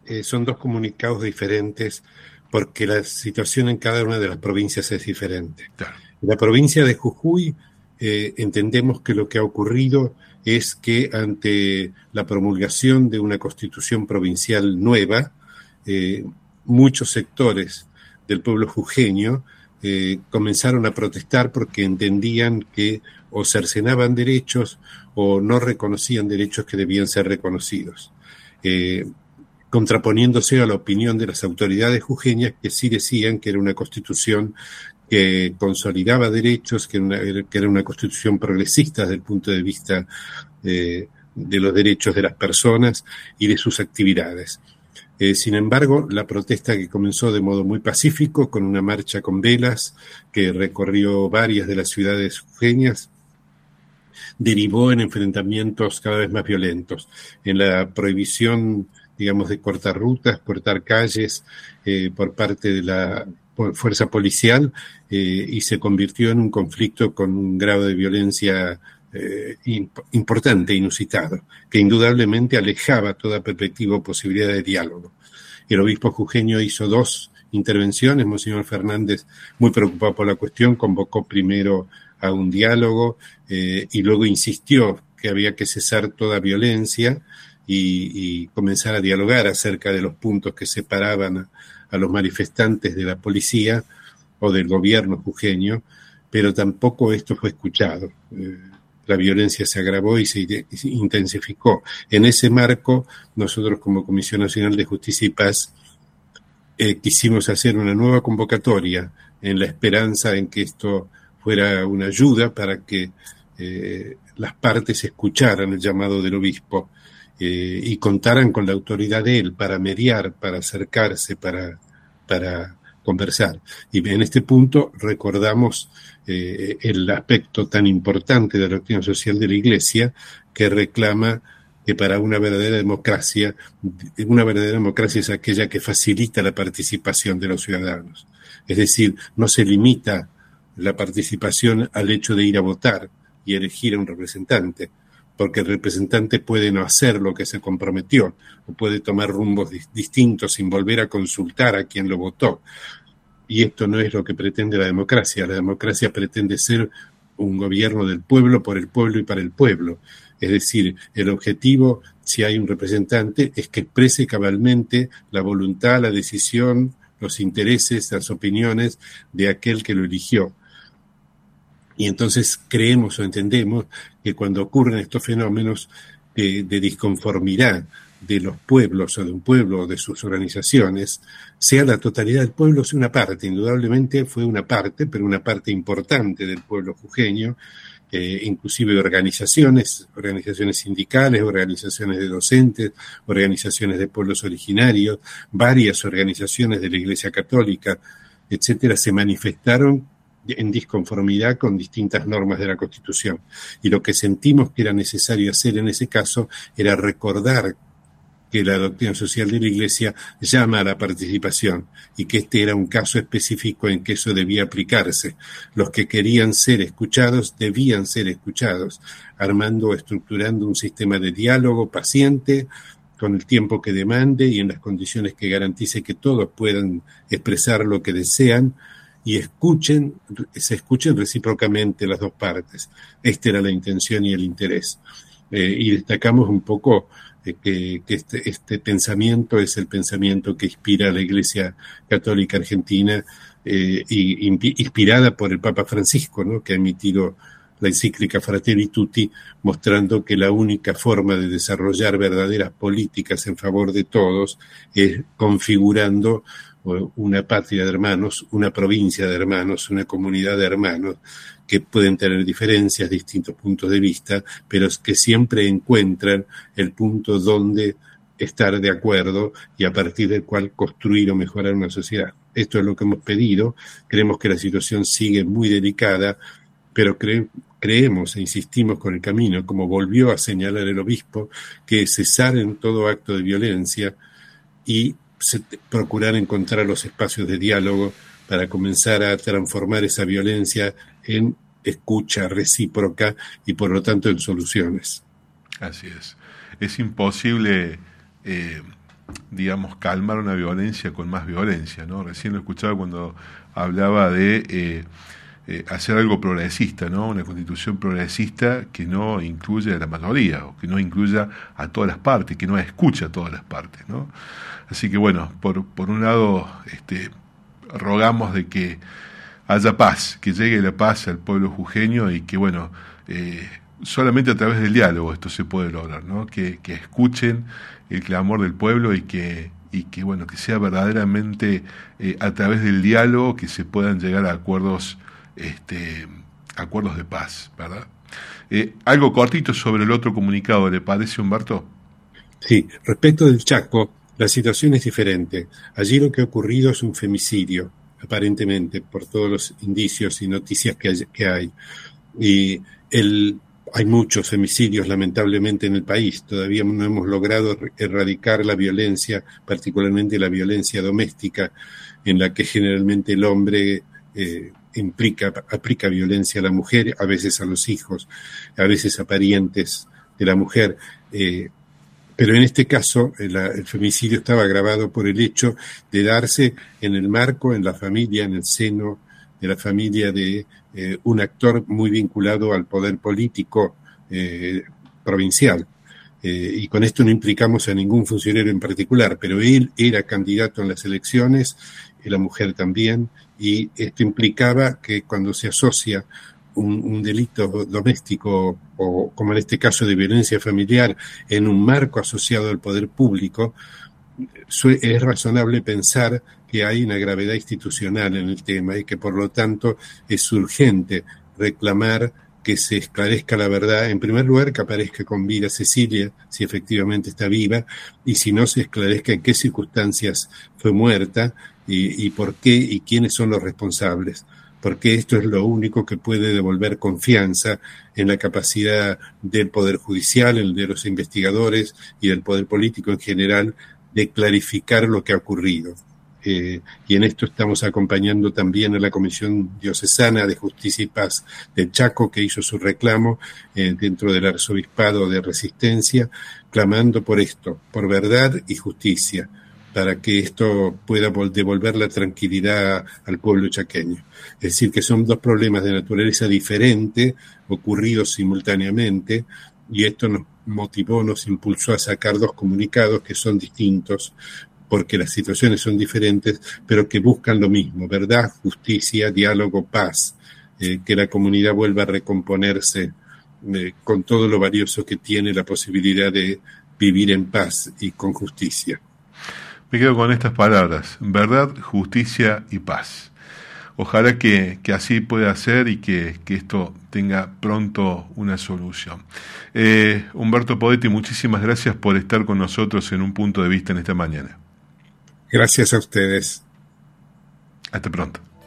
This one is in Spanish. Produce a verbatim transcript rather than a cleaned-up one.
eh, son dos comunicados diferentes porque la situación en cada una de las provincias es diferente. Claro. En la provincia de Jujuy eh, entendemos que lo que ha ocurrido es que ante la promulgación de una constitución provincial nueva, eh, muchos sectores del pueblo jujeño eh, comenzaron a protestar porque entendían que o cercenaban derechos o no reconocían derechos que debían ser reconocidos. Eh, contraponiéndose a la opinión de las autoridades jujeñas que sí decían que era una constitución que consolidaba derechos, que era una, que era una constitución progresista desde el punto de vista eh, de los derechos de las personas y de sus actividades. Eh, sin embargo, la protesta que comenzó de modo muy pacífico, con una marcha con velas que recorrió varias de las ciudades jujeñas, derivó en enfrentamientos cada vez más violentos, en la prohibición, digamos, de cortar rutas, cortar calles eh, por parte de la fuerza policial eh, y se convirtió en un conflicto con un grado de violencia eh, imp- importante, inusitado, que indudablemente alejaba toda perspectiva o posibilidad de diálogo. El obispo jujeño hizo dos intervenciones. Monseñor Fernández, muy preocupado por la cuestión, convocó primero a un diálogo eh, y luego insistió que había que cesar toda violencia y, y comenzar a dialogar acerca de los puntos que separaban a, a los manifestantes de la policía o del gobierno jujeño, pero tampoco esto fue escuchado. Eh, la violencia se agravó y se intensificó. En ese marco, nosotros como Comisión Nacional de Justicia y Paz eh, quisimos hacer una nueva convocatoria en la esperanza en que esto fuera una ayuda para que eh, las partes escucharan el llamado del obispo eh, y contaran con la autoridad de él para mediar, para acercarse, para, para conversar. Y en este punto recordamos eh, el aspecto tan importante de la doctrina social de la Iglesia, que reclama que para una verdadera democracia, una verdadera democracia es aquella que facilita la participación de los ciudadanos. Es decir, no se limita la participación al hecho de ir a votar y elegir a un representante, porque el representante puede no hacer lo que se comprometió, o puede tomar rumbos di- distintos sin volver a consultar a quien lo votó. Y esto no es lo que pretende la democracia. La democracia pretende ser un gobierno del pueblo, por el pueblo y para el pueblo. Es decir, el objetivo, si hay un representante, es que exprese cabalmente la voluntad, la decisión, los intereses, las opiniones de aquel que lo eligió. Y entonces creemos o entendemos que cuando ocurren estos fenómenos de, de disconformidad de los pueblos o de un pueblo o de sus organizaciones, sea la totalidad del pueblo, sea una parte, indudablemente fue una parte, pero una parte importante del pueblo jujeño, eh, inclusive organizaciones, organizaciones sindicales, organizaciones de docentes, organizaciones de pueblos originarios, varias organizaciones de la Iglesia Católica, etcétera, se manifestaron en disconformidad con distintas normas de la Constitución. Y lo que sentimos que era necesario hacer en ese caso era recordar que la doctrina social de la Iglesia llama a la participación y que este era un caso específico en que eso debía aplicarse. Los que querían ser escuchados debían ser escuchados, armando o estructurando un sistema de diálogo paciente, con el tiempo que demande y en las condiciones que garantice que todos puedan expresar lo que desean y escuchen, se escuchen recíprocamente las dos partes. Esta era la intención y el interés. Eh, y destacamos un poco eh, que, que este, este pensamiento es el pensamiento que inspira a la Iglesia Católica Argentina, eh, y, inspirada por el Papa Francisco, ¿no?, que ha emitido la encíclica Fratelli Tutti, mostrando que la única forma de desarrollar verdaderas políticas en favor de todos es configurando una patria de hermanos, una provincia de hermanos, una comunidad de hermanos que pueden tener diferencias, distintos puntos de vista, pero que siempre encuentran el punto donde estar de acuerdo y a partir del cual construir o mejorar una sociedad. Esto es lo que hemos pedido. Creemos que la situación sigue muy delicada, pero cre- creemos e insistimos con el camino, como volvió a señalar el obispo, que cesar en todo acto de violencia y se, procurar encontrar los espacios de diálogo para comenzar a transformar esa violencia en escucha recíproca y por lo tanto en soluciones. Así es. Es imposible eh, digamos, calmar una violencia con más violencia, ¿no? Recién lo escuchaba cuando hablaba de eh, eh, hacer algo progresista, ¿no? Una constitución progresista que no incluya a la mayoría, o que no incluya a todas las partes, que no escucha a todas las partes, ¿no? Así que bueno, por, por un lado, este, rogamos de que haya paz, que llegue la paz al pueblo jujeño y que, bueno, eh, solamente a través del diálogo esto se puede lograr, ¿no? Que, que escuchen el clamor del pueblo y que, y que bueno, que sea verdaderamente eh, a través del diálogo que se puedan llegar a acuerdos, este, acuerdos de paz, ¿verdad? Eh, algo cortito sobre el otro comunicado, ¿le parece, Humberto? Sí, respecto del Chaco, la situación es diferente. Allí lo que ha ocurrido es un femicidio, aparentemente, por todos los indicios y noticias que hay. Que hay. Y el, hay muchos femicidios, lamentablemente, en el país. Todavía no hemos logrado erradicar la violencia, particularmente la violencia doméstica, en la que generalmente el hombre eh, implica, aplica violencia a la mujer, a veces a los hijos, a veces a parientes de la mujer. Eh, Pero en este caso, el, el femicidio estaba agravado por el hecho de darse en el marco, en la familia, en el seno de la familia de eh, un actor muy vinculado al poder político eh, provincial. Eh, y con esto no implicamos a ningún funcionario en particular, pero él era candidato en las elecciones, y la mujer también, y esto implicaba que cuando se asocia Un, un delito doméstico o, como en este caso, de violencia familiar en un marco asociado al poder público, es razonable pensar que hay una gravedad institucional en el tema y que por lo tanto es urgente reclamar que se esclarezca la verdad. En primer lugar, que aparezca con vida Cecilia, si efectivamente está viva, y si no, se esclarezca en qué circunstancias fue muerta y, y por qué y quiénes son los responsables, porque esto es lo único que puede devolver confianza en la capacidad del Poder Judicial, el de los investigadores y del Poder Político en general de clarificar lo que ha ocurrido. Eh, y en esto estamos acompañando también a la Comisión Diocesana de Justicia y Paz del Chaco, que hizo su reclamo eh, dentro del Arzobispado de Resistencia, clamando por esto, por verdad y justicia, para que esto pueda devolver la tranquilidad al pueblo chaqueño. Es decir, que son dos problemas de naturaleza diferente, ocurridos simultáneamente, y esto nos motivó, nos impulsó a sacar dos comunicados que son distintos, porque las situaciones son diferentes, pero que buscan lo mismo: verdad, justicia, diálogo, paz, eh, que la comunidad vuelva a recomponerse eh, con todo lo valioso que tiene la posibilidad de vivir en paz y con justicia. Me quedo con estas palabras: verdad, justicia y paz. Ojalá que, que así pueda ser y que, que esto tenga pronto una solución. Eh, Humberto Podetti, muchísimas gracias por estar con nosotros en Un Punto de Vista en esta mañana. Gracias a ustedes. Hasta pronto.